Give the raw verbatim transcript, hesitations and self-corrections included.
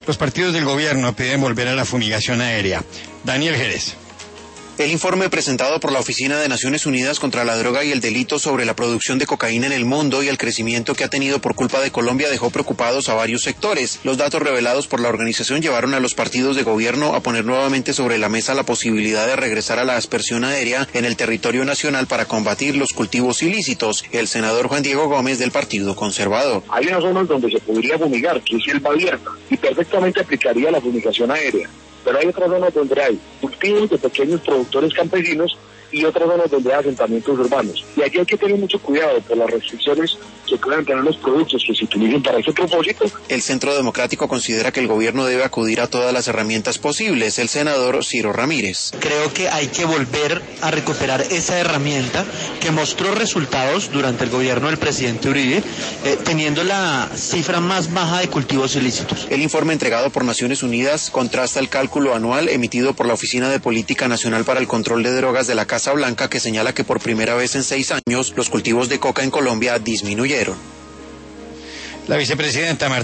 Los partidos del gobierno piden volver a la fumigación aérea. Daniel Jerez. El informe presentado por la Oficina de Naciones Unidas contra la Droga y el Delito sobre la producción de cocaína en el mundo y el crecimiento que ha tenido por culpa de Colombia dejó preocupados a varios sectores. Los datos revelados por la organización llevaron a los partidos de gobierno a poner nuevamente sobre la mesa la posibilidad de regresar a la aspersión aérea en el territorio nacional para combatir los cultivos ilícitos. El senador Juan Diego Gómez del Partido Conservador. Hay unas zonas donde se podría fumigar, que es selva abierta, y perfectamente aplicaría la fumigación aérea. Pero hay otras zonas donde hay cultivos de pequeños productores campesinos y otras zonas donde hay asentamientos urbanos. Y allí hay que tener mucho cuidado por las restricciones que puedan tener los productos que se utilicen para ese propósito. El Centro Democrático considera que el gobierno debe acudir a todas las herramientas posibles. El senador Ciro Ramírez. Creo que hay que volver a recuperar esa herramienta que mostró resultados durante el gobierno del presidente Uribe, eh, teniendo la cifra más baja de cultivos ilícitos. El informe entregado por Naciones Unidas contrasta el cálculo anual emitido por la Oficina de Política Nacional para el Control de Drogas de la Casa Blanca, que señala que por primera vez en seis años los cultivos de coca en Colombia disminuyeron. La vicepresidenta Marta